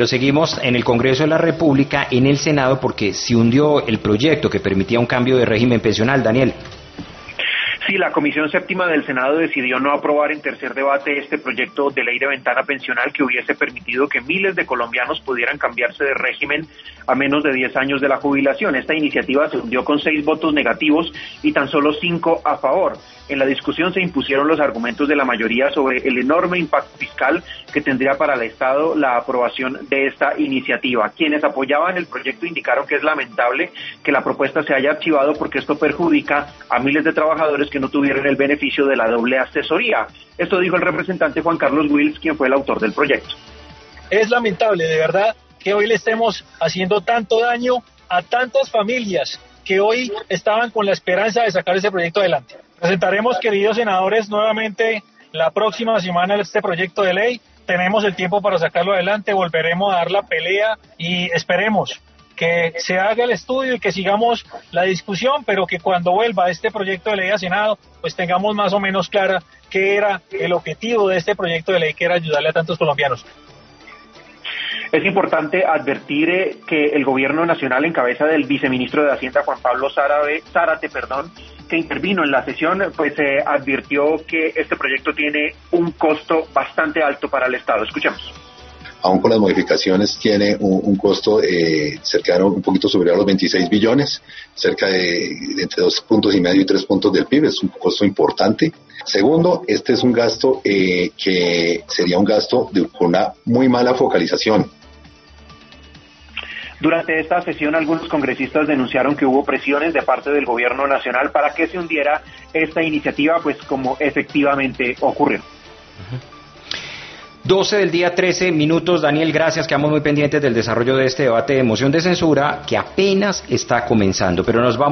Pero seguimos en el Congreso de la República, en el Senado, porque se hundió el proyecto que permitía un cambio de régimen pensional. Daniel. Sí, la Comisión Séptima del Senado decidió no aprobar en tercer debate este proyecto de ley de ventana pensional que hubiese permitido que miles de colombianos pudieran cambiarse de régimen a menos de 10 años de la jubilación. Esta iniciativa se hundió con 6 votos negativos y tan solo 5 a favor. En la discusión se impusieron los argumentos de la mayoría sobre el enorme impacto fiscal que tendría para el Estado la aprobación de esta iniciativa. Quienes apoyaban el proyecto indicaron que es lamentable que la propuesta se haya archivado porque esto perjudica a miles de trabajadores que no tuvieron el beneficio de la doble asesoría. Esto dijo el representante Juan Carlos Wills, quien fue el autor del proyecto. Es lamentable, de verdad, que hoy le estemos haciendo tanto daño a tantas familias que hoy estaban con la esperanza de sacar ese proyecto adelante. Presentaremos, queridos senadores, nuevamente la próxima semana este proyecto de ley. Tenemos el tiempo para sacarlo adelante, volveremos a dar la pelea y esperemos que se haga el estudio y que sigamos la discusión, pero que cuando vuelva este proyecto de ley a Senado, pues tengamos más o menos clara qué era el objetivo de este proyecto de ley, que era ayudarle a tantos colombianos. Es importante advertir que el gobierno nacional, en cabeza del viceministro de Hacienda, Juan Pablo Zárate, que intervino en la sesión, pues advirtió que este proyecto tiene un costo bastante alto para el Estado. Escuchemos. Aún con las modificaciones tiene un costo cercano, un poquito superior a los 26 billones, cerca de entre 2,5 puntos y 3 puntos del PIB, es un costo importante. Segundo, este es un gasto que sería un gasto con una muy mala focalización. Durante esta sesión, algunos congresistas denunciaron que hubo presiones de parte del gobierno nacional para que se hundiera esta iniciativa, pues como efectivamente ocurrió. 12 del día, 13 minutos. Daniel, gracias. Quedamos muy pendientes del desarrollo de este debate de moción de censura que apenas está comenzando, pero nos vamos